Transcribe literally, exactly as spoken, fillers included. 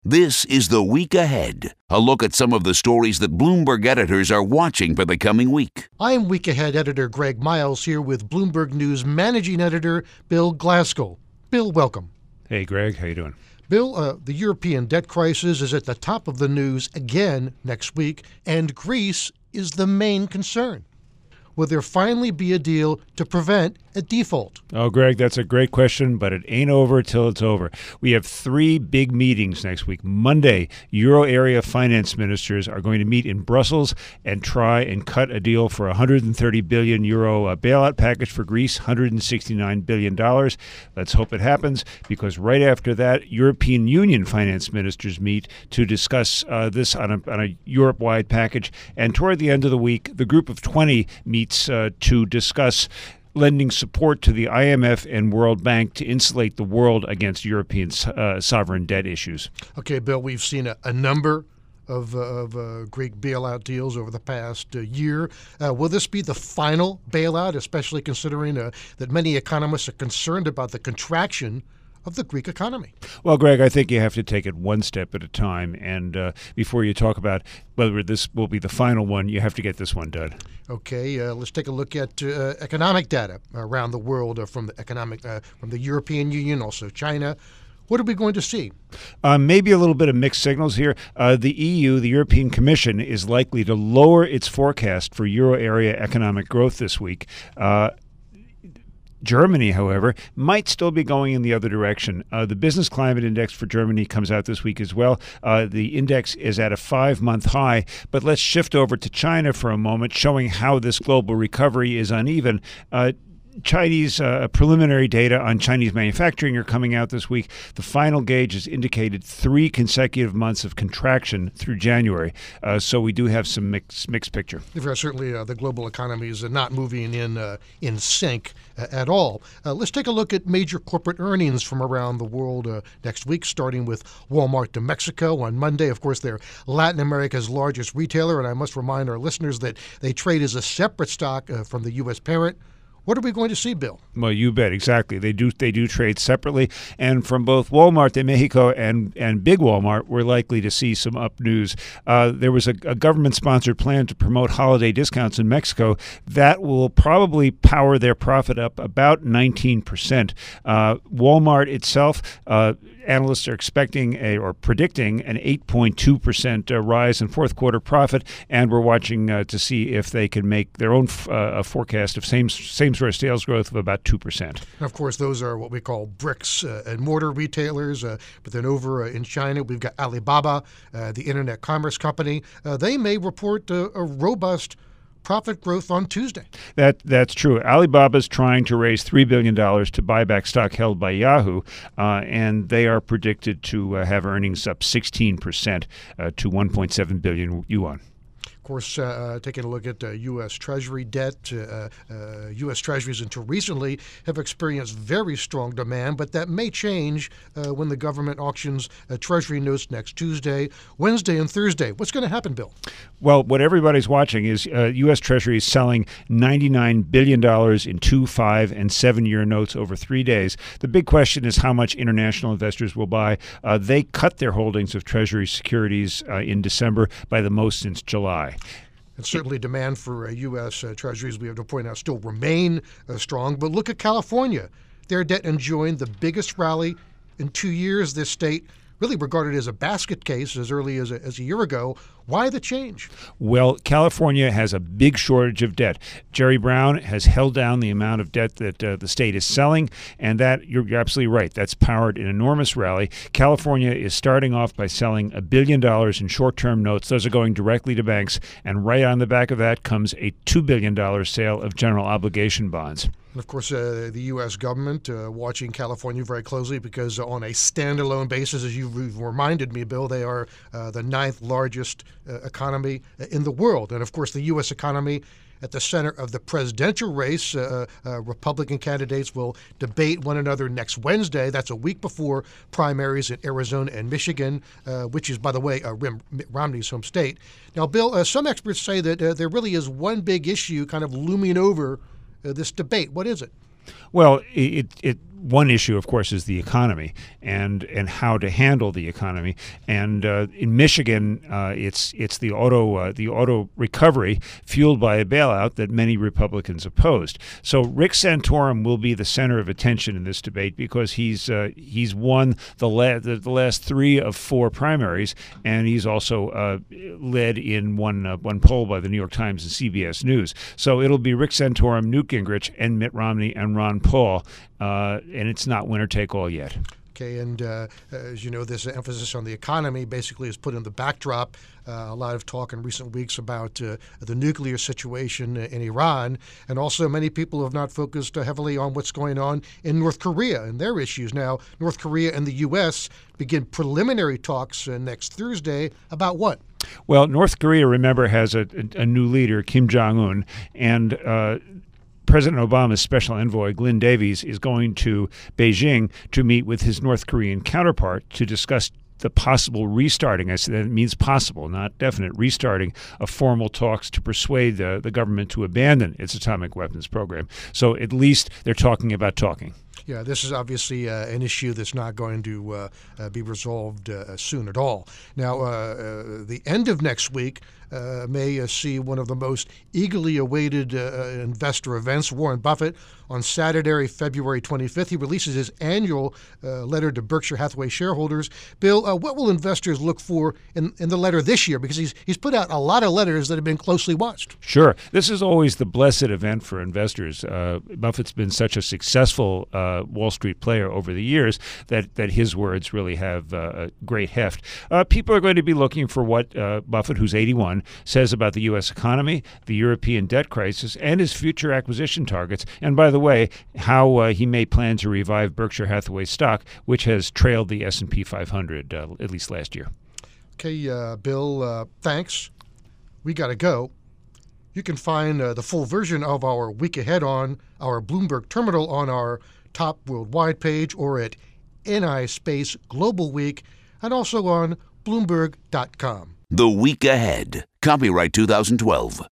This is The Week Ahead, a look at some of the stories that Bloomberg editors are watching for the coming week. I'm Week Ahead editor Greg Miles here with Bloomberg News managing editor Bill Glasgow. Bill, welcome. Hey, Greg. How you doing? Bill, uh, the European debt crisis is at the top of the news again next week, and Greece is the main concern. Will there finally be a deal to prevent a default? Oh, Greg, that's a great question, but it ain't over till it's over. We have three big meetings next week. Monday, Euro area finance ministers are going to meet in Brussels and try and cut a deal for a one hundred thirty billion euro uh, bailout package for Greece, one hundred sixty-nine billion dollars. Let's hope it happens, because right after that, European Union finance ministers meet to discuss uh, this on a, on a Europe-wide package. And toward the end of the week, the group of twenty meets uh, to discuss lending support to the I M F and World Bank to insulate the world against European uh, sovereign debt issues. Okay, Bill, we've seen a, a number of, uh, of uh, Greek bailout deals over the past uh, year. Uh, will this be the final bailout, especially considering uh, that many economists are concerned about the contraction of the Greek economy? Well, Greg, I think you have to take it one step at a time. And uh, before you talk about whether this will be the final one, you have to get this one done. Okay, uh, let's take a look at uh, economic data around the world uh, from the economic uh, from the European Union, also China. What are we going to see? Uh, maybe a little bit of mixed signals here. Uh, the E U, the European Commission, is likely to lower its forecast for euro area economic growth this week. Uh, Germany, however, might still be going in the other direction. Uh, the Business Climate Index for Germany comes out this week as well. Uh, the index is at a five-month high. But let's shift over to China for a moment, showing how this global recovery is uneven. Uh, Chinese uh, preliminary data on Chinese manufacturing are coming out this week. The final gauge has indicated three consecutive months of contraction through January. Uh, so we do have some mixed, mixed picture. Certainly, uh, the global economy is not moving in uh, in sync uh, at all. Uh, let's take a look at major corporate earnings from around the world uh, next week, starting with Walmart de Mexico on Monday. Of course, they're Latin America's largest retailer, and I must remind our listeners that they trade as a separate stock uh, from the U S parent. What are we going to see, Bill? Well, you bet. Exactly. They do they do trade separately. And from both Walmart de Mexico and, and Big Walmart, we're likely to see some up news. Uh, there was a, a government-sponsored plan to promote holiday discounts in Mexico. That will probably power their profit up about nineteen percent. Uh, Walmart itself, uh, analysts are expecting a, or predicting an eight point two percent uh, rise in fourth quarter profit, and we're watching uh, to see if they can make their own f- uh, a forecast of same same sort of sales growth of about two percent. And of course, those are what we call bricks uh, and mortar retailers. Uh, but then over uh, in China, we've got Alibaba, uh, the internet commerce company. Uh, they may report uh, a robust profit growth on Tuesday. That That's true. Alibaba's trying to raise three billion dollars to buy back stock held by Yahoo, uh, and they are predicted to uh, have earnings up sixteen percent uh, to one point seven billion yuan. Of course, uh, taking a look at uh, U S. Treasury debt, uh, uh, U S. Treasuries until recently have experienced very strong demand, but that may change uh, when the government auctions uh, Treasury notes next Tuesday, Wednesday, and Thursday. What's going to happen, Bill? Well, what everybody's watching is uh, U S. Treasury is selling ninety-nine billion dollars in two, five, and seven-year notes over three days. The big question is how much international investors will buy. Uh, they cut their holdings of Treasury securities uh, in December by the most since July. And certainly demand for uh, U S. Uh, Treasuries, we have to point out, still remain uh, strong. But look at California. Their debt enjoying the biggest rally in two years. This state really regarded as a basket case as early as a, as a year ago. Why the change? Well, California has a big shortage of debt. Jerry Brown has held down the amount of debt that uh, the state is selling, and that, you're, you're absolutely right, that's powered an enormous rally. California is starting off by selling a billion dollars in short-term notes. Those are going directly to banks, and right on the back of that comes a two billion dollars sale of general obligation bonds. And of course, uh, the U S government uh, watching California very closely because on a standalone basis, as you've reminded me, Bill, they are uh, the ninth largest uh, economy in the world. And of course, the U S economy at the center of the presidential race. Uh, uh, Republican candidates will debate one another next Wednesday. That's a week before primaries in Arizona and Michigan, uh, which is, by the way, uh, Mitt Romney's home state. Now, Bill, uh, some experts say that uh, there really is one big issue kind of looming over Uh, this debate. What is it? Well, it, it one issue, of course, is the economy and and how to handle the economy. And uh, in Michigan, uh, it's it's the auto uh, the auto recovery fueled by a bailout that many Republicans opposed. So Rick Santorum will be the center of attention in this debate because he's uh, he's won the, la- the the last three of four primaries, and he's also uh, led in one uh, one poll by the New York Times and C B S News. So it'll be Rick Santorum, Newt Gingrich, and Mitt Romney and Ron Paul, uh, and it's not winner take all yet. Okay, and uh, as you know, this emphasis on the economy basically is put in the backdrop. Uh, a lot of talk in recent weeks about uh, the nuclear situation in Iran, and also many people have not focused uh, heavily on what's going on in North Korea and their issues. Now, North Korea and the U S begin preliminary talks uh, next Thursday about what? Well, North Korea, remember, has a, a, a new leader, Kim Jong-un, and uh, President Obama's special envoy, Glenn Davies, is going to Beijing to meet with his North Korean counterpart to discuss the possible restarting, I said that means possible, not definite, restarting of formal talks to persuade the, the government to abandon its atomic weapons program. So at least they're talking about talking. Yeah, this is obviously uh, an issue that's not going to uh, uh, be resolved uh, soon at all. Now, uh, uh, the end of next week uh, may uh, see one of the most eagerly awaited uh, investor events. Warren Buffett, on Saturday, February twenty-fifth, he releases his annual uh, letter to Berkshire Hathaway shareholders. Bill, uh, what will investors look for in, in the letter this year? Because he's he's put out a lot of letters that have been closely watched. Sure. This is always the blessed event for investors. Uh, Buffett's been such a successful uh, Wall Street player over the years that, that his words really have uh, a great heft. Uh, people are going to be looking for what uh, Buffett, who's eighty-one, says about the U S economy, the European debt crisis, and his future acquisition targets. And by the way, how uh, he may plan to revive Berkshire Hathaway stock, which has trailed the S and P five hundred uh, at least last year. Okay, uh, Bill, uh, thanks. We got to go. You can find uh, the full version of our Week Ahead on our Bloomberg terminal on our top worldwide page or at N I Space Global Week and also on Bloomberg dot com. The Week Ahead. Copyright two thousand twelve.